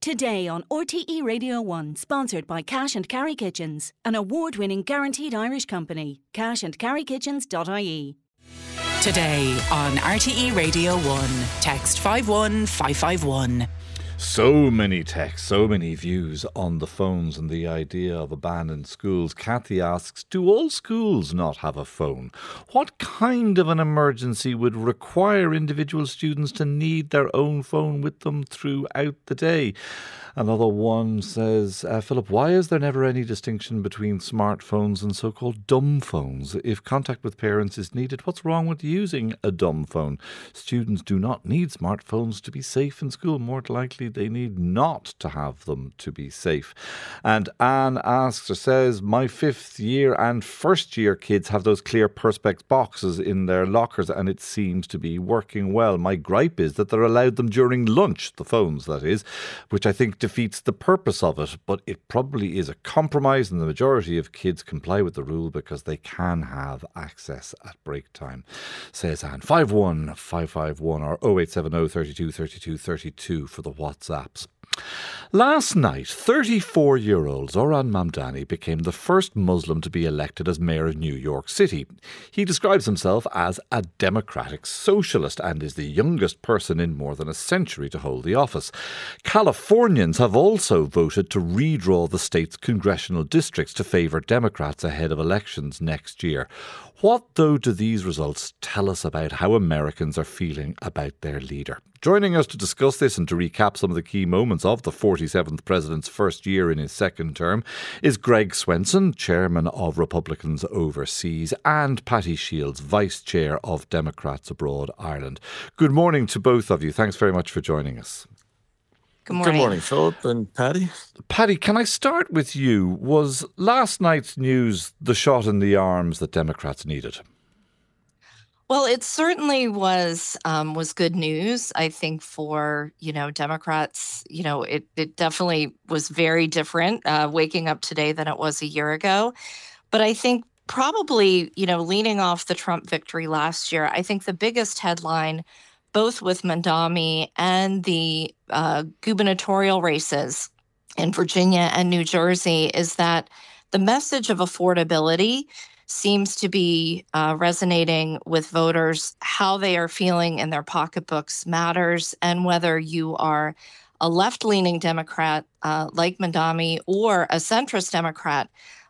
Today on RTE Radio 1, sponsored by Cash and Carry Kitchens, an award-winning guaranteed Irish company. cashandcarrykitchens.ie. Today on RTE Radio 1, text 51551. So many texts, so many views on the phones and the idea of abandoned schools. Kathy asks, do all schools not have a phone? What kind of an emergency would require individual students to need their own phone with them throughout the day? Another one says, Philip, why is there never any distinction between smartphones and so-called dumb phones? If contact with parents is needed, what's wrong with using a dumb phone? Students do not need smartphones to be safe in school. More likely, they need not to have them to be safe. And Anne asks or says, my 5th year and 1st year kids have those clear Perspex boxes in their lockers and it seems to be working well. My gripe is that they're allowed them during lunch, the phones that is, which I think defeats the purpose of it, but it probably is a compromise and the majority of kids comply with the rule because they can have access at break time, says Anne. 51551 or 0870 32 32 32 for the WhatsApps. Last night, 34-year-old Zoran Mamdani became the first Muslim to be elected as mayor of New York City. He describes himself as a democratic socialist and is the youngest person in more than a century to hold the office. Californians have also voted to redraw the state's congressional districts to favour Democrats ahead of elections next year. What, though, do these results tell us about how Americans are feeling about their leader? Joining us to discuss this and to recap some of the key moments of the 47th president's first year in his second term is Greg Swenson, chairman of Republicans Overseas, and Patty Shields, vice chair of Democrats Abroad Ireland. Good morning to both of you. Thanks very much for joining us. Good morning. Good morning, Philip and Patty. Patty, can I start with you? Was last night's news the shot in the arms that Democrats needed? Well, it certainly was good news. I think for, Democrats, it definitely was very different waking up today than it was a year ago. But I think probably, leaning off the Trump victory last year, I think the biggest headline, both with Mamdani and the gubernatorial races in Virginia and New Jersey, is that the message of affordability seems to be resonating with voters. How they are feeling in their pocketbooks matters, and whether you are a left-leaning Democrat like Mamdani or a centrist Democrat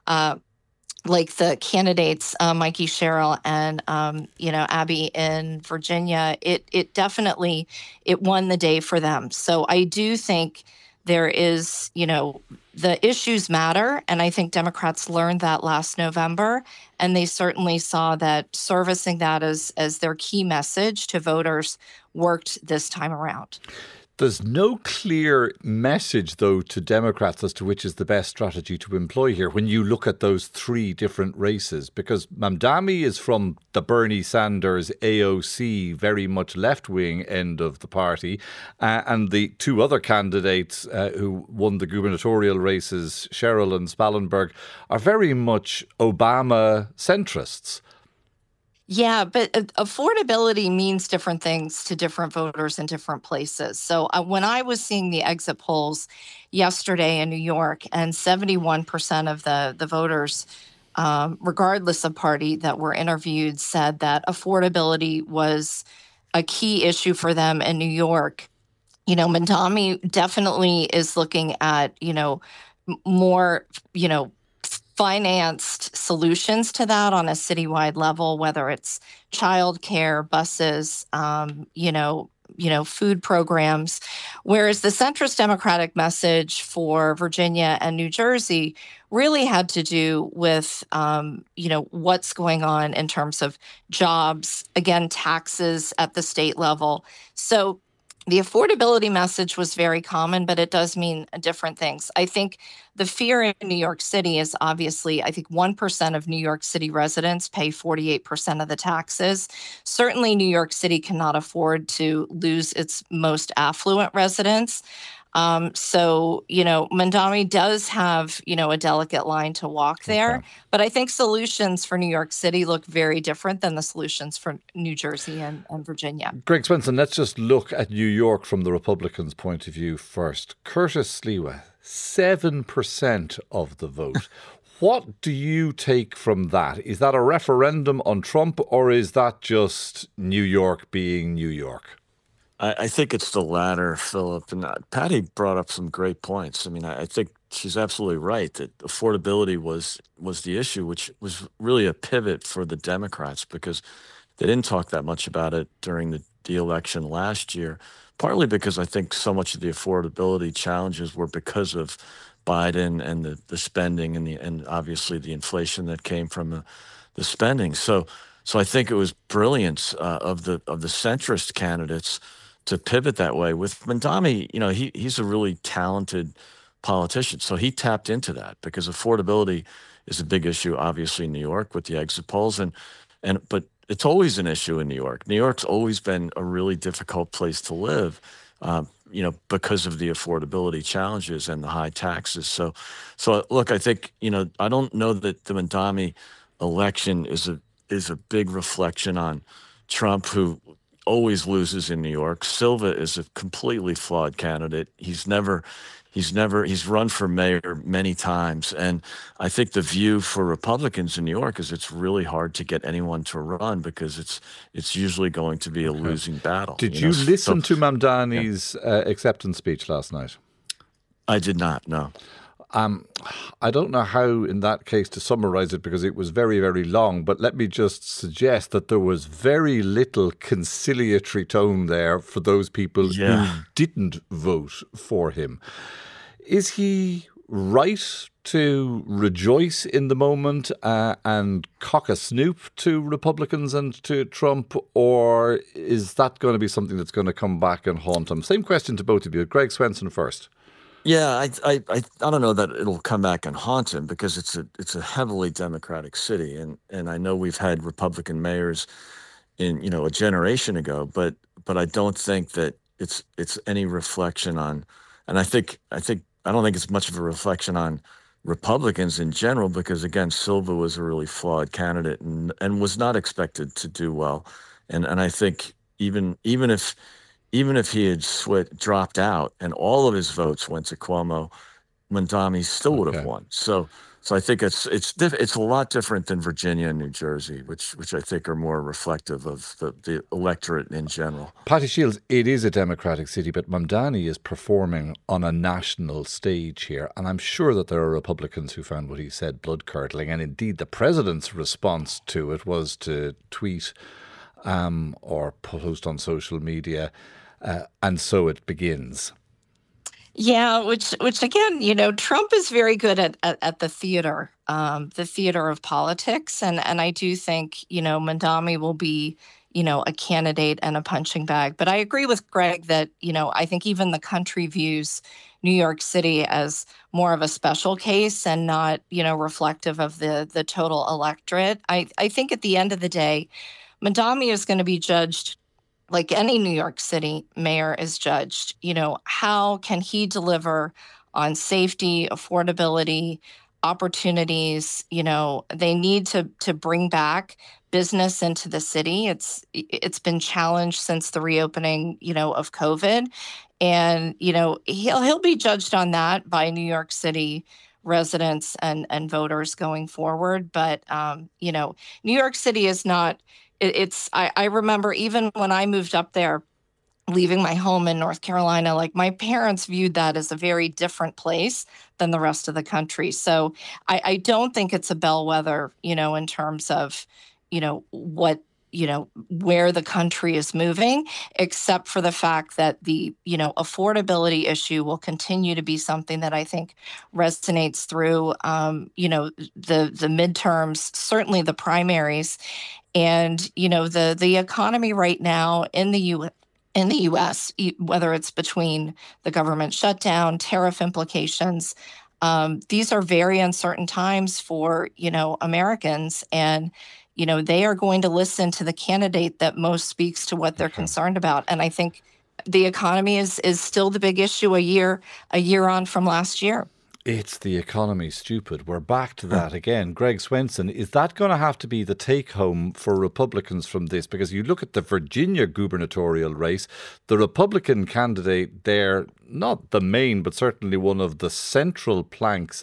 like the candidates Mikey Sherrill and Abby in Virginia, it definitely won the day for them. So I do think there is, the issues matter, and I think Democrats learned that last November, and they certainly saw that servicing that as their key message to voters worked this time around. There's no clear message, though, to Democrats as to which is the best strategy to employ here when you look at those three different races, because Mamdani is from the Bernie Sanders AOC, very much left-wing end of the party, and the two other candidates who won the gubernatorial races, Sherrill and Spallenberg, are very much Obama centrists. Yeah, but affordability means different things to different voters in different places. So when I was seeing the exit polls yesterday in New York, and 71% of the voters, regardless of party that were interviewed, said that affordability was a key issue for them in New York. Mamdani definitely is looking at, more, financed solutions to that on a citywide level, whether it's childcare, buses, food programs. Whereas the centrist Democratic message for Virginia and New Jersey really had to do with, what's going on in terms of jobs, again, taxes at the state level. So the affordability message was very common, but it does mean different things. I think the fear in New York City is obviously, I think 1% of New York City residents pay 48% of the taxes. Certainly, New York City cannot afford to lose its most affluent residents. So, Mamdani does have, a delicate line to walk there. Okay. But I think solutions for New York City look very different than the solutions for New Jersey and Virginia. Greg Swenson, let's just look at New York from the Republicans' point of view first. Curtis Sliwa, 7% of the vote. What do you take from that? Is that a referendum on Trump, or is that just New York being New York? I think it's the latter, Philip. And Patty brought up some great points. I mean, I think she's absolutely right that affordability was the issue, which was really a pivot for the Democrats because they didn't talk that much about it during the election last year, partly because I think so much of the affordability challenges were because of Biden and the spending and obviously the inflation that came from the spending. So I think it was brilliance of the centrist candidates to pivot that way. With Mamdani, he's a really talented politician, so he tapped into that because affordability is a big issue, obviously in New York with the exit polls, but it's always an issue in New York. New York's always been a really difficult place to live, because of the affordability challenges and the high taxes. So look, I think I don't know that the Mamdani election is a big reflection on Trump, who always loses in New York. Silva is a completely flawed candidate. He's run for mayor many times. And I think the view for Republicans in New York is it's really hard to get anyone to run because it's usually going to be a losing battle. Did you listen to Mamdani's acceptance speech last night? I did not, no. I don't know how, in that case, to summarise it because it was very, very long, but let me just suggest that there was very little conciliatory tone there for those people who didn't vote for him. Is he right to rejoice in the moment and cock a snoop to Republicans and to Trump, or is that going to be something that's going to come back and haunt him? Same question to both of you. Greg Swenson first. Yeah, I don't know that it'll come back and haunt him because it's a heavily Democratic city, and I know we've had Republican mayors in a generation ago, but I don't think that it's any reflection on, and I don't think it's much of a reflection on Republicans in general because again Silva was a really flawed candidate and was not expected to do well, and I think even if he had dropped out and all of his votes went to Cuomo, Mamdani still would have won. So I think it's a lot different than Virginia and New Jersey, which I think are more reflective of the electorate in general. Patty Shields, it is a Democratic city, but Mamdani is performing on a national stage here, and I'm sure that there are Republicans who found what he said blood-curdling, and indeed the president's response to it was to tweet or post on social media, and so it begins. Yeah, which again, Trump is very good at the theater of politics, and I do think Mamdani will be a candidate and a punching bag. But I agree with Greg that I think even the country views New York City as more of a special case and not reflective of the total electorate. I think at the end of the day, Mamdani is going to be judged like any New York City mayor is judged. How can he deliver on safety, affordability, opportunities? They need to bring back business into the city. It's been challenged since the reopening, of COVID, and he'll be judged on that by New York City residents and voters going forward. But New York City is not. I remember even when I moved up there, leaving my home in North Carolina, like my parents viewed that as a very different place than the rest of the country. So I don't think it's a bellwether, in terms of, what, where the country is moving, except for the fact that the, affordability issue will continue to be something that I think resonates through, the midterms, certainly the primaries. And, the economy right now in the U.S., whether it's between the government shutdown, tariff implications, these are very uncertain times for, Americans. And, they are going to listen to the candidate that most speaks to what they're concerned about. And I think the economy is still the big issue a year on from last year. It's the economy, stupid. We're back to that again. Greg Swenson, is that going to have to be the take-home for Republicans from this? Because you look at the Virginia gubernatorial race, the Republican candidate there, not the main, but certainly one of the central planks,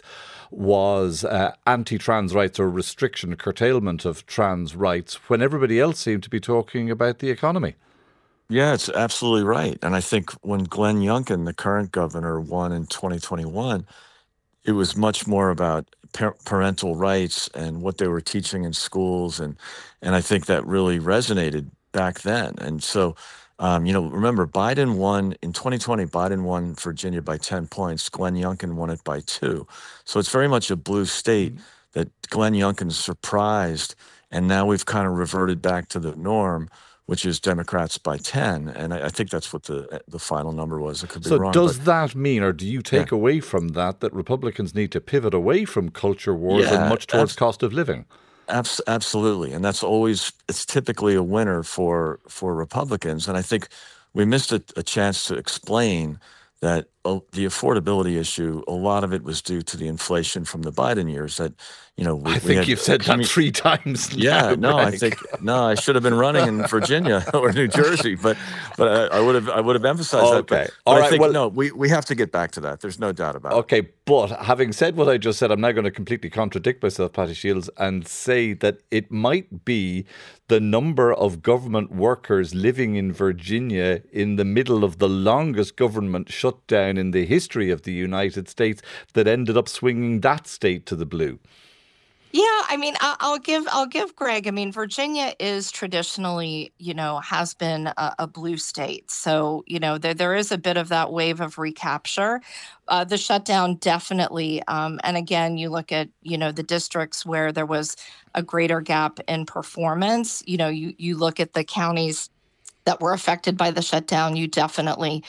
was anti-trans rights or restriction, curtailment of trans rights, when everybody else seemed to be talking about the economy. Yeah, it's absolutely right. And I think when Glenn Youngkin, the current governor, won in 2021, it was much more about parental rights and what they were teaching in schools, and I think that really resonated back then. And so, remember, Biden won in 2020. Biden won Virginia by 10 points. Glenn Youngkin won it by 2. So it's very much a blue state that Glenn Youngkin surprised, and now we've kind of reverted back to the norm, which is Democrats by 10. And I think that's what the final number was. I could be wrong. So does that mean, or do you take away from that Republicans need to pivot away from culture wars and much towards cost of living? Absolutely. And it's typically a winner for Republicans. And I think we missed a chance to explain that the affordability issue, a lot of it was due to the inflation from the Biden years. That I think you've said that 3 times. Yeah, now, Greg. I should have been running in Virginia or New Jersey, but I would have emphasized that. Okay, but I think we have to get back to that. There's no doubt about it. Okay, but having said what I just said, I'm now going to completely contradict myself, Patty Shields, and say that it might be the number of government workers living in Virginia in the middle of the longest government shutdown in the history of the United States that ended up swinging that state to the blue. Yeah, I mean, I'll give Greg. I mean, Virginia is traditionally, has been a blue state. So, there is a bit of that wave of recapture. The shutdown definitely. And again, you look at, the districts where there was a greater gap in performance. You look at the counties that were affected by the shutdown, you definitely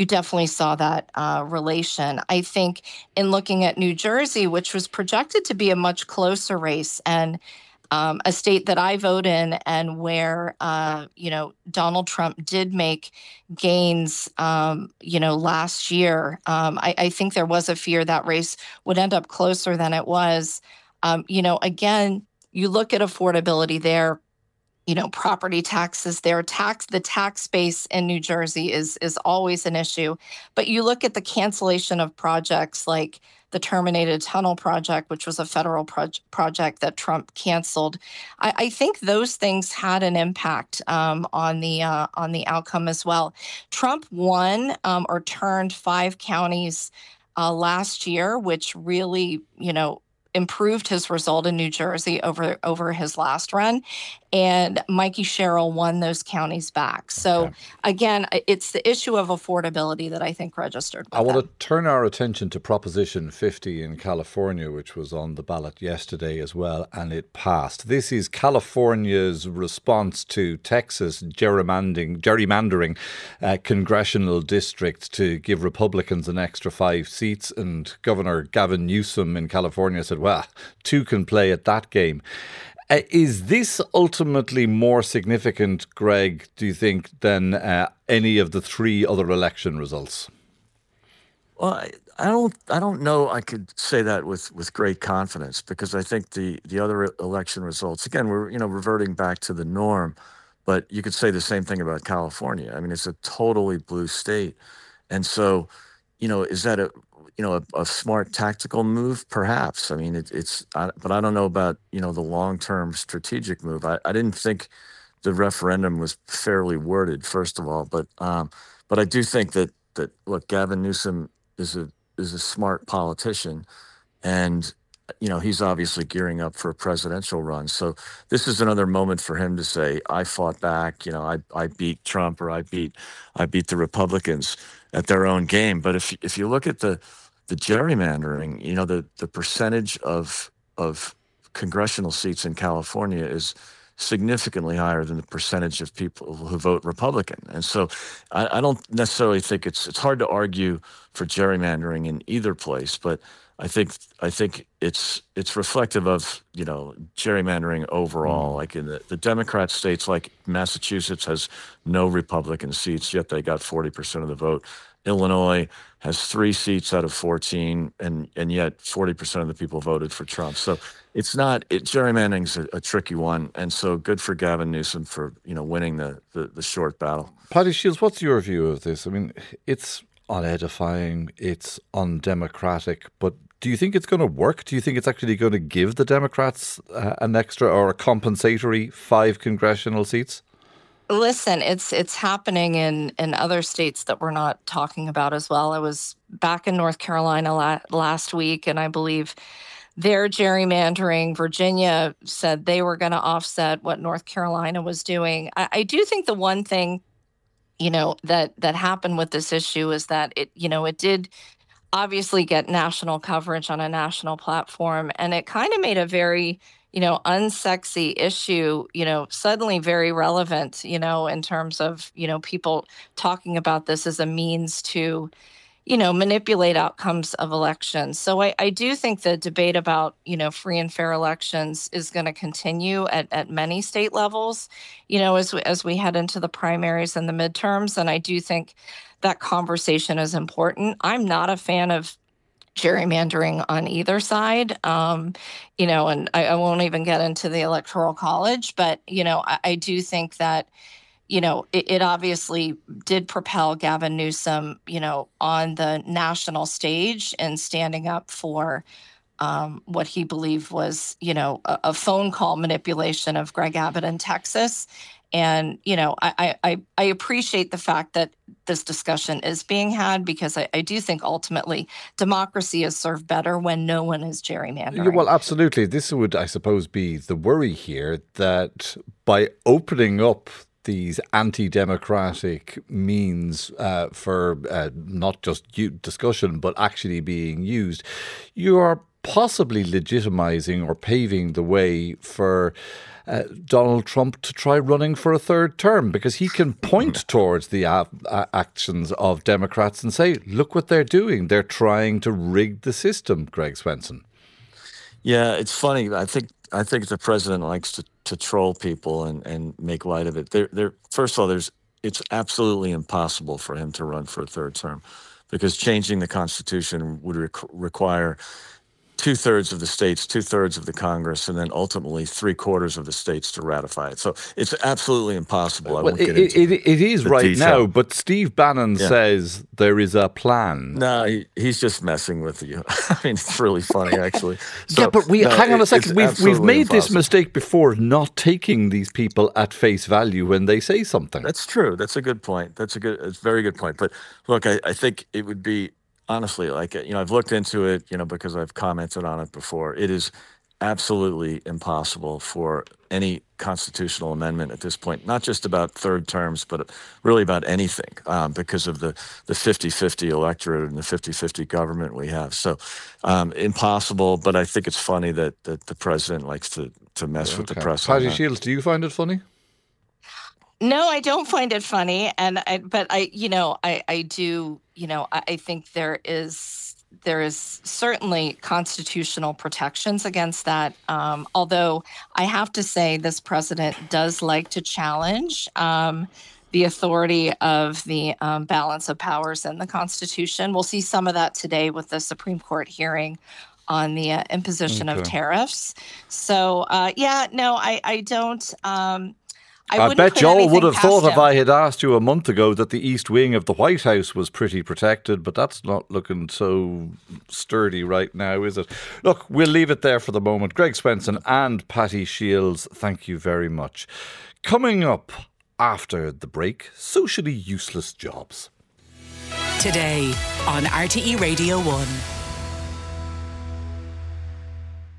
saw that relation. I think in looking at New Jersey, which was projected to be a much closer race, and a state that I vote in, and where Donald Trump did make gains, last year, I think there was a fear that race would end up closer than it was. Again, you look at affordability there. Property taxes there, the tax base in New Jersey is always an issue. But you look at the cancellation of projects like the Terminated Tunnel project, which was a federal project that Trump canceled. I think those things had an impact on the outcome as well. Trump won or turned 5 counties last year, which really, improved his result in New Jersey over his last run. And Mikey Sherrill won those counties back. So again, it's the issue of affordability that I think registered. I want to turn our attention to Proposition 50 in California, which was on the ballot yesterday as well, and it passed. This is California's response to Texas gerrymandering congressional districts to give Republicans an extra 5 seats. And Governor Gavin Newsom in California said, well, 2 can play at that game. Is this ultimately more significant, Greg, do you think, than any of the 3 other election results? Well, I don't know I could say that with great confidence, because I think the other election results, again, we're reverting back to the norm, but you could say the same thing about California. I mean, it's a totally blue state. And so, is that a smart tactical move? Perhaps. I mean, but I don't know about, the long-term strategic move. I didn't think the referendum was fairly worded, first of all, but I do think that look, Gavin Newsom is a smart politician, and he's obviously gearing up for a presidential run. So this is another moment for him to say, I fought back, I beat Trump, or I beat the Republicans at their own game. But if you look at the gerrymandering, the percentage of congressional seats in California is significantly higher than the percentage of people who vote Republican. And so I don't necessarily think it's hard to argue for gerrymandering in either place, but I think it's reflective of, gerrymandering overall. Like in the Democrat states, like Massachusetts has no Republican seats, yet they got 40% of the vote. Illinois has 3 seats out of 14, and yet 40% of the people voted for Trump. So gerrymandering's a tricky one, and so good for Gavin Newsom for winning the short battle. Paddy Shields, what's your view of this? I mean, it's unedifying, it's undemocratic, but do you think it's going to work? Do you think it's actually going to give the Democrats an extra or a compensatory 5 congressional seats? Listen, it's happening in other states that we're not talking about as well. I was back in North Carolina last week, and I believe their gerrymandering, Virginia said they were going to offset what North Carolina was doing. I do think the one thing, that happened with this issue is that it did obviously get national coverage on a national platform, and it kind of made a very unsexy issue, suddenly very relevant, in terms of, people talking about this as a means to, manipulate outcomes of elections. So I do think the debate about, free and fair elections is going to continue at many state levels, as we head into the primaries and the midterms. And I do think that conversation is important. I'm not a fan of gerrymandering on either side, and I won't even get into the Electoral College, but, I do think that, it obviously did propel Gavin Newsom, on the national stage and standing up for what he believed was, a phone call manipulation of Greg Abbott in Texas. And, I appreciate the fact that this discussion is being had, because I do think ultimately democracy is served better when no one is gerrymandering. Well, absolutely. This would, I suppose, be the worry here, that by opening up these anti-democratic means for not just discussion, but actually being used, you are possibly legitimizing or paving the way for Donald Trump to try running for a 3rd term, because he can point towards the actions of Democrats and say, look what they're doing. They're trying to rig the system, Greg Swenson. Yeah, it's funny. I think the president likes to troll people and make light of it. First of all, it's absolutely impossible for him to run for a 3rd term, because changing the Constitution would require 2/3 of the states, 2/3 of the Congress, and then ultimately 3/4 of the states to ratify it. So it's absolutely impossible. It is right detail now, but Steve Bannon says there is a plan. No, he's just messing with you. I mean, it's really funny, actually. So, but hang on a second. We've made this mistake before, not taking these people at face value when they say something. That's true. That's a good point. It's a very good point. But look, I think it would be, honestly, I've looked into it, because I've commented on it before. It is absolutely impossible for any constitutional amendment at this point, not just about 3rd terms, but really about anything, because of the 50-50 electorate and the 50-50 government we have. So impossible, but I think it's funny that the president likes to mess with the press. Paddy Shields, do you find it funny? No, I don't find it funny, I do. I think there is certainly constitutional protections against that. Although I have to say, this president does like to challenge the authority of the balance of powers in the Constitution. We'll see some of that today with the Supreme Court hearing on the imposition of tariffs. So, I don't. I bet y'all would have thought if I had asked you a month ago that the East Wing of the White House was pretty protected, but that's not looking so sturdy right now, is it? Look, we'll leave it there for the moment. Greg Swenson and Paddy Shields, thank you very much. Coming up after the break, socially useless jobs. Today on RTE Radio 1.